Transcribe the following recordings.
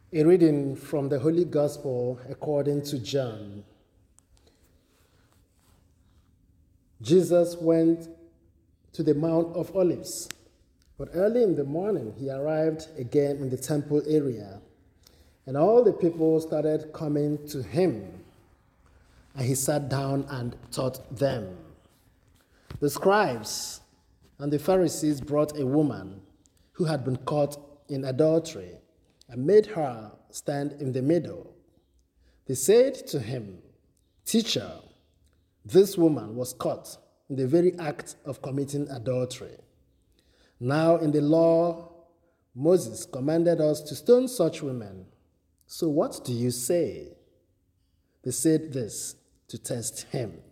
A reading from the Holy Gospel according to John. Jesus went to the Mount of Olives, but early in the morning he arrived again in the temple area, and all the people started coming to him, and he sat down and taught them. The scribes and the Pharisees brought a woman who had been caught in adultery and made her stand in the middle. They said to him, "Teacher, this woman was caught in the very act of committing adultery. Now in the law, Moses commanded us to stone such women. So what do you say?" They said this to test him,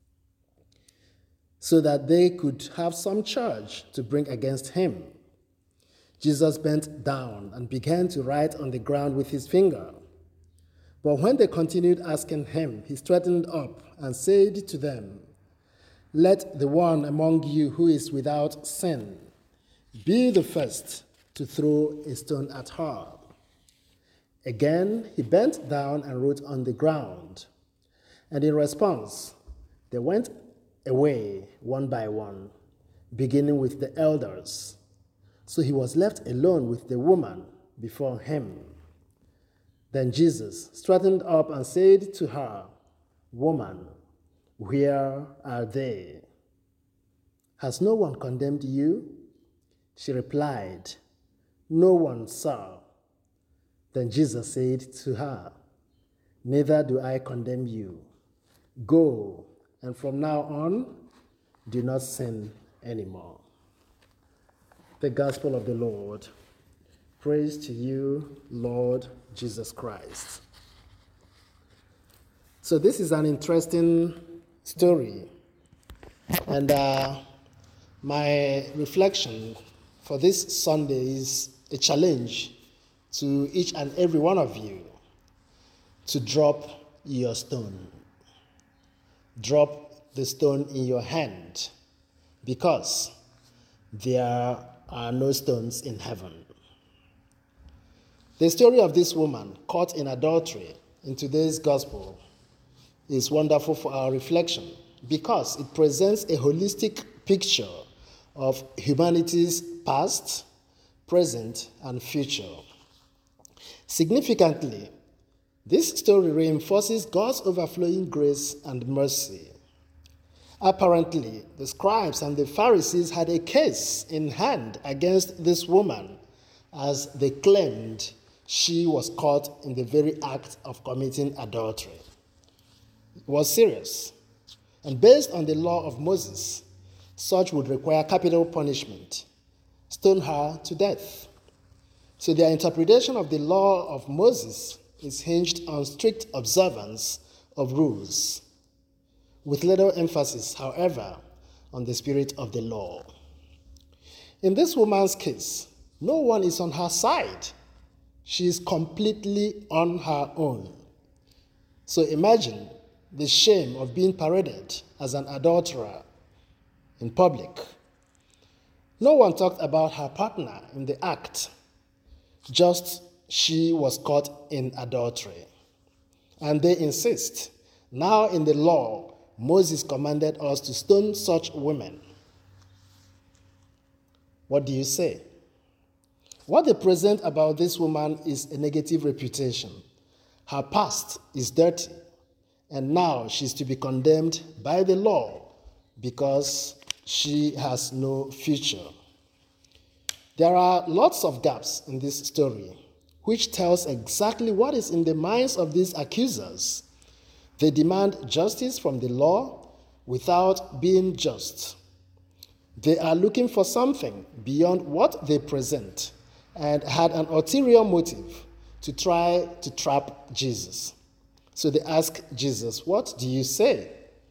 so that they could have some charge to bring against him. Jesus bent down and began to write on the ground with his finger. But when they continued asking him, he straightened up and said to them, "Let the one among you who is without sin be the first to throw a stone at her." Again, he bent down and wrote on the ground. And in response, they went away one by one, beginning with the elders. So he was left alone with the woman before him. Then Jesus straightened up and said to her, "Woman, where are they? Has no one condemned you?" She replied, "No one, sir." Then Jesus said to her, "Neither do I condemn you. Go, and from now on, do not sin anymore." The Gospel of the Lord. Praise to you, Lord Jesus Christ. So this is an interesting story. And my reflection for this Sunday is a challenge to each and every one of you to drop your stone. Drop the stone in your hand, because there are no stones in heaven. The story of this woman caught in adultery in today's gospel is wonderful for our reflection, because it presents a holistic picture of humanity's past, present, and future. Significantly, this story reinforces God's overflowing grace and mercy. Apparently, the scribes and the Pharisees had a case in hand against this woman, as they claimed she was caught in the very act of committing adultery. It was serious, and based on the law of Moses, such would require capital punishment, stone her to death. So their interpretation of the law of Moses is hinged on strict observance of rules, with little emphasis, however, on the spirit of the law. In this woman's case, no one is on her side. She is completely on her own. So imagine the shame of being paraded as an adulterer in public. No one talked about her partner in the act, just she was caught in adultery. And they insist, now in the law, Moses commanded us to stone such women. What do you say? What they present about this woman is a negative reputation. Her past is dirty, and now she's to be condemned by the law because she has no future. There are lots of gaps in this story, which tells exactly what is in the minds of these accusers. They demand justice from the law without being just. They are looking for something beyond what they present, and had an ulterior motive to try to trap Jesus. So they ask Jesus, "What do you say?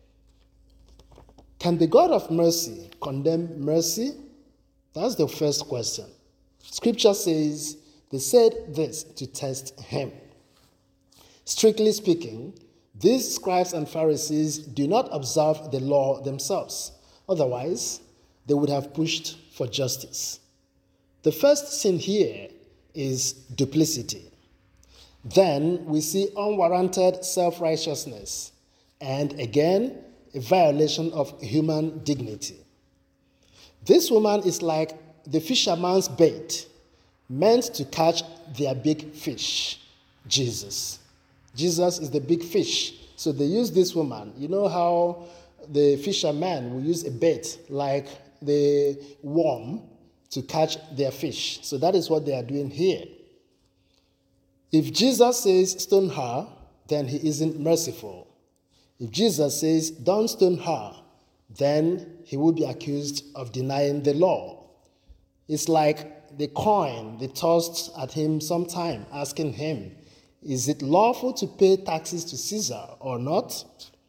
Can the God of mercy condemn mercy?" That's the first question. Scripture says they said this to test him. Strictly speaking, these scribes and Pharisees do not observe the law themselves. Otherwise, they would have pushed for justice. The first sin here is duplicity. Then we see unwarranted self-righteousness and again a violation of human dignity. This woman is like the fisherman's bait meant to catch their big fish, Jesus. Jesus is the big fish. So they use this woman. You know how the fishermen will use a bait like the worm to catch their fish. So that is what they are doing here. If Jesus says stone her, then he isn't merciful. If Jesus says don't stone her, then he will be accused of denying the law. It's like the coin they tossed at him sometime, asking him, is it lawful to pay taxes to Caesar or not?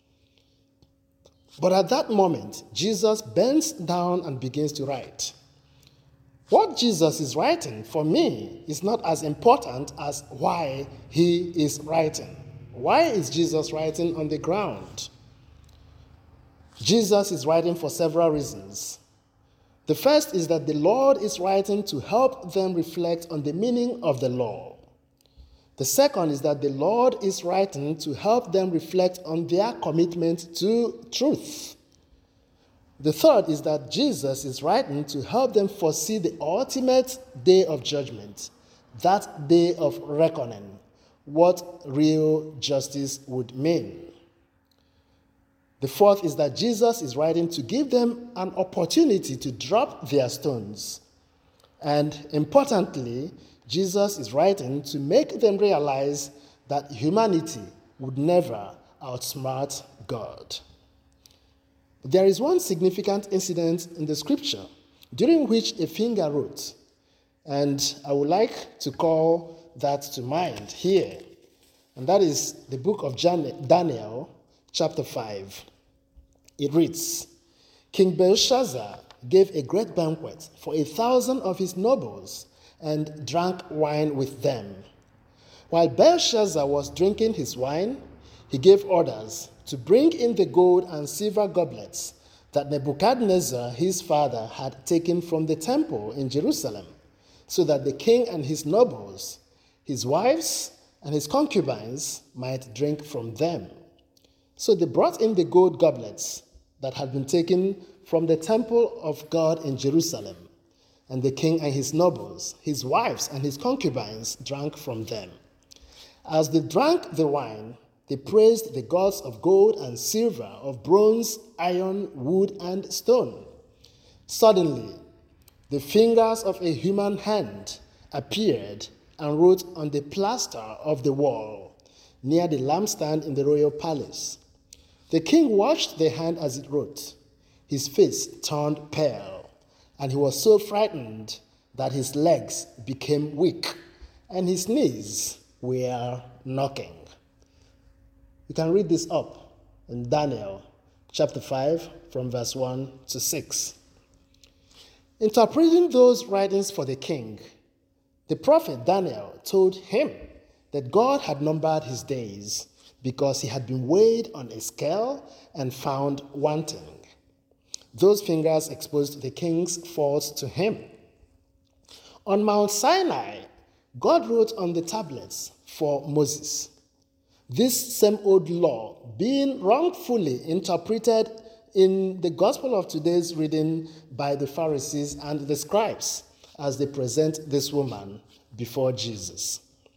But at that moment, Jesus bends down and begins to write. What Jesus is writing, for me, is not as important as why he is writing. Why is Jesus writing on the ground? Jesus is writing for several reasons. The first is that the Lord is writing to help them reflect on the meaning of the law. The second is that the Lord is writing to help them reflect on their commitment to truth. The third is that Jesus is writing to help them foresee the ultimate day of judgment, that day of reckoning, what real justice would mean. The fourth is that Jesus is writing to give them an opportunity to drop their stones. And importantly, Jesus is writing to make them realize that humanity would never outsmart God. There is one significant incident in the scripture during which a finger wrote, and I would like to call that to mind here, and that is the book of Daniel, chapter 5. It reads, King Belshazzar gave a great banquet for 1,000 of his nobles and drank wine with them. While Belshazzar was drinking his wine, he gave orders to bring in the gold and silver goblets that Nebuchadnezzar, his father, had taken from the temple in Jerusalem, so that the king and his nobles, his wives, and his concubines might drink from them. So they brought in the gold goblets that had been taken from the temple of God in Jerusalem, and the king and his nobles, his wives, and his concubines drank from them. As they drank the wine, they praised the gods of gold and silver, of bronze, iron, wood, and stone. Suddenly, the fingers of a human hand appeared and wrote on the plaster of the wall near the lampstand in the royal palace. The king watched the hand as it wrote. His face turned pale, and he was so frightened that his legs became weak and his knees were knocking. You can read this up in Daniel chapter 5 from verse 1 to 6. Interpreting those writings for the king, the prophet Daniel told him that God had numbered his days because he had been weighed on a scale and found wanting. Those fingers exposed the king's faults to him. On Mount Sinai, God wrote on the tablets for Moses. This same old law being wrongfully interpreted in the gospel of today's reading by the Pharisees and the scribes as they present this woman before Jesus.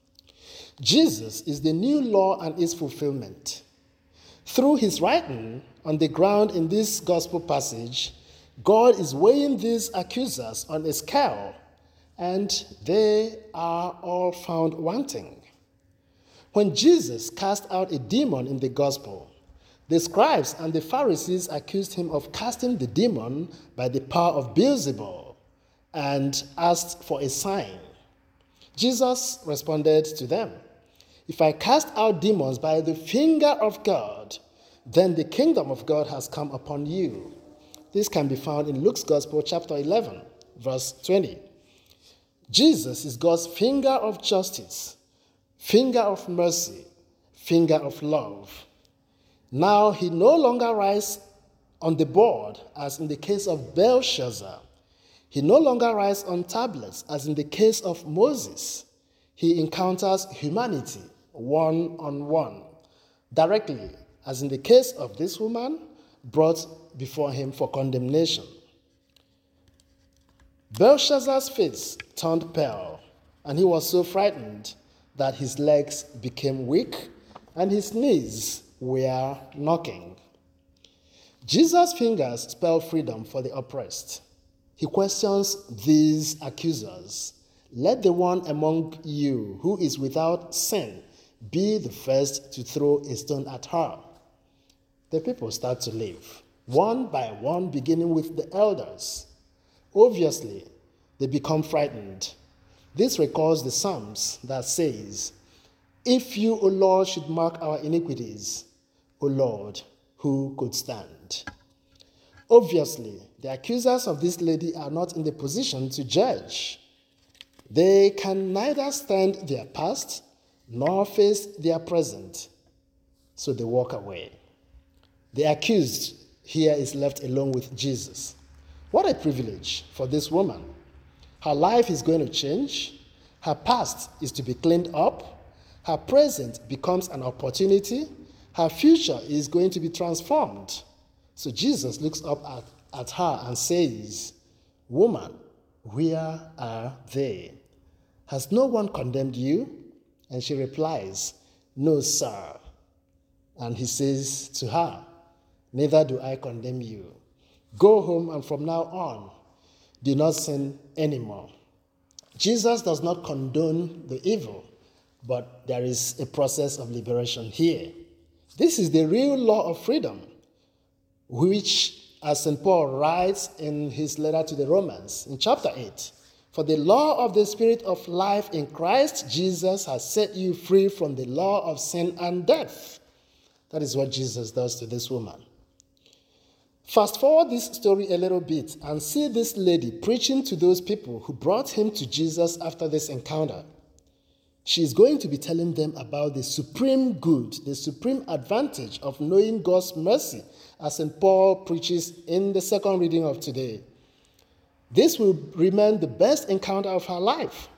Jesus is the new law and its fulfillment. Through his writing on the ground in this gospel passage, God is weighing these accusers on a scale, and they are all found wanting. When Jesus cast out a demon in the gospel, the scribes and the Pharisees accused him of casting the demon by the power of Beelzebul and asked for a sign. Jesus responded to them, "If I cast out demons by the finger of God, then the kingdom of God has come upon you." This can be found in Luke's Gospel, chapter 11, verse 20. Jesus is God's finger of justice, finger of mercy, finger of love. Now he no longer writes on the board as in the case of Belshazzar. He no longer writes on tablets as in the case of Moses. He encounters humanity one-on-one, directly, as in the case of this woman brought before him for condemnation. Belshazzar's face turned pale, and he was so frightened that his legs became weak and his knees were knocking. Jesus' fingers spell freedom for the oppressed. He questions these accusers. Let the one among you who is without sin be the first to throw a stone at her. The people start to leave, one by one, beginning with the elders. Obviously, they become frightened. This recalls the Psalms that says, "If you, O Lord, should mark our iniquities, O Lord, who could stand?" Obviously, the accusers of this lady are not in the position to judge. They can neither stand their past nor face their present, so they walk away. The accused here is left alone with Jesus. What a privilege for this woman. Her life is going to change. Her past is to be cleaned up. Her present becomes an opportunity. Her future is going to be transformed. So Jesus looks up at her and says, "Woman, where are they? Has no one condemned you?" And she replies, "No, sir." And he says to her, "Neither do I condemn you. Go home, and from now on, do not sin anymore." Jesus does not condone the evil, but there is a process of liberation here. This is the real law of freedom, which, as St. Paul writes in his letter to the Romans in chapter 8, "For the law of the Spirit of life in Christ Jesus has set you free from the law of sin and death." That is what Jesus does to this woman. Fast forward this story a little bit and see this lady preaching to those people who brought him to Jesus after this encounter. She is going to be telling them about the supreme good, the supreme advantage of knowing God's mercy, as St. Paul preaches in the second reading of today. This will remain the best encounter of her life.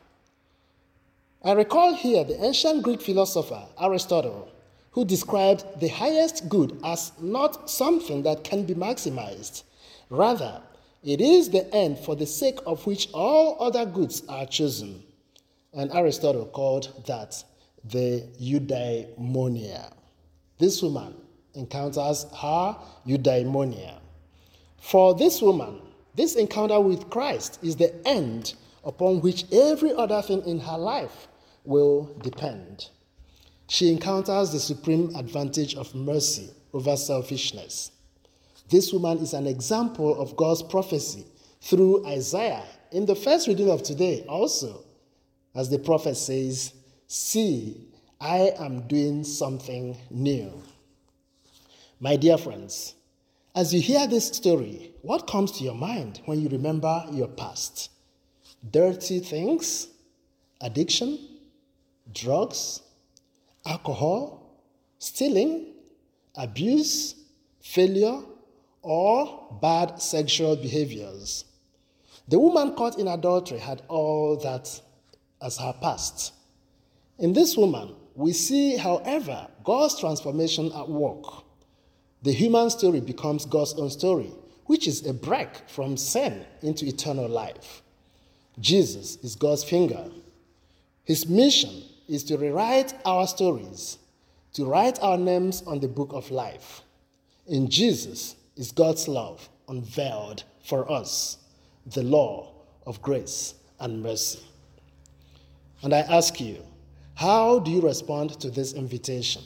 I recall here the ancient Greek philosopher Aristotle, who described the highest good as not something that can be maximized. Rather, it is the end for the sake of which all other goods are chosen. And Aristotle called that the eudaimonia. This woman encounters her eudaimonia. For this woman, this encounter with Christ is the end upon which every other thing in her life will depend. She encounters the supreme advantage of mercy over selfishness. This woman is an example of God's prophecy through Isaiah in the first reading of today also, as the prophet says, "See, I am doing something new." My dear friends, as you hear this story, what comes to your mind when you remember your past? Dirty things, addiction, drugs, alcohol, stealing, abuse, failure, or bad sexual behaviors. The woman caught in adultery had all that as her past. In this woman, we see, however, God's transformation at work. The human story becomes God's own story, which is a break from sin into eternal life. Jesus is God's finger. His mission is to rewrite our stories, to write our names on the book of life. In Jesus is God's love unveiled for us, the law of grace and mercy. And I ask you, how do you respond to this invitation?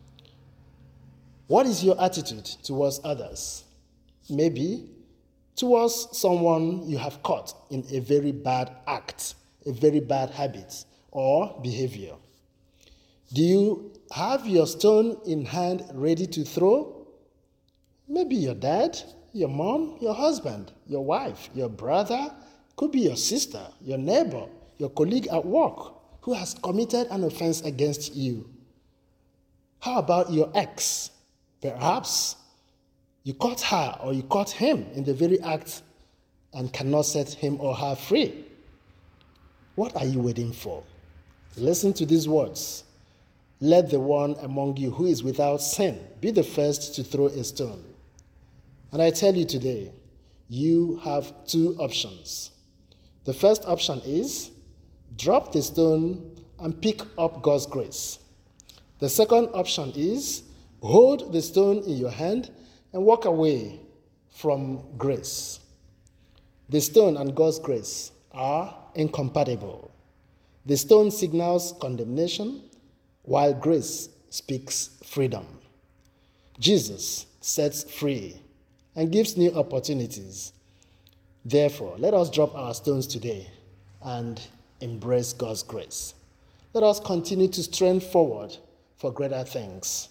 What is your attitude towards others? Maybe towards someone you have caught in a very bad act, a very bad habit or behavior. Do you have your stone in hand ready to throw? Maybe your dad, your mom, your husband, your wife, your brother, could be your sister, your neighbor, your colleague at work who has committed an offense against you. How about your ex? Perhaps you caught her or you caught him in the very act and cannot set him or her free. What are you waiting for? Listen to these words. Let the one among you who is without sin be the first to throw a stone. And I tell you today, you have two options. The first option is drop the stone and pick up God's grace. The second option is hold the stone in your hand and walk away from grace. The stone and God's grace are incompatible. The stone signals condemnation, while grace speaks freedom. Jesus sets free and gives new opportunities. Therefore, let us drop our stones today and embrace God's grace. Let us continue to strain forward for greater things.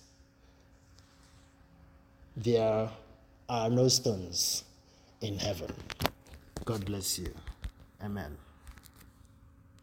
There are no stones in heaven. God bless you. Amen.